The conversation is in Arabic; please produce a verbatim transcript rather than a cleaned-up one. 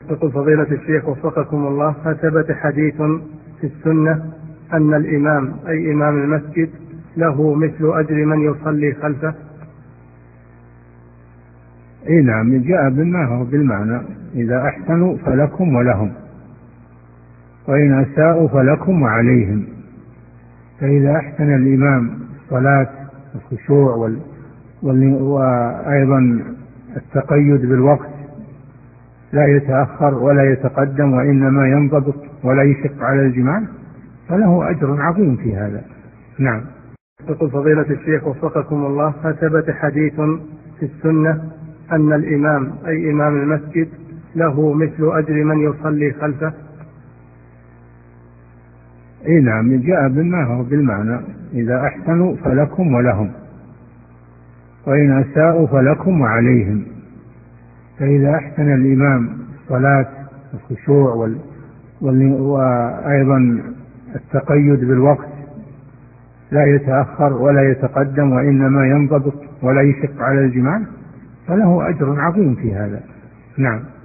يقول فضيلة الشيخ وفقكم الله، هل ثبت حديث في السنة أن الإمام أي إمام المسجد له مثل أجر من يصلي خلفه؟ اي نعم، جاء بما هو بالمعنى: إذا أحسنوا فلكم ولهم، وإن أساءوا فلكم وعليهم. فإذا أحسن الإمام الصلاة والخشوع وال... وال... وأيضا التقيد بالوقت، لا يتأخر ولا يتقدم وإنما ينضبط ولا يشق على الجماعة، فله أجر عظيم في هذا. نعم. يقول فضيلة الشيخ وفقكم الله، هل ثبت حديث في السنة أن الإمام أي إمام المسجد له مثل أجر من يصلي خلفه؟ اي نعم، جاء بما هو بالمعنى: إذا أحسنوا فلكم ولهم، وإن أساءوا فلكم وعليهم. فإذا أحسن الإمام الصلاة والخشوع وال... وال... وأيضا التقيد بالوقت، لا يتأخر ولا يتقدم وإنما ينضبط ولا يشق على الجماعة، فله أجر عظيم في هذا. نعم.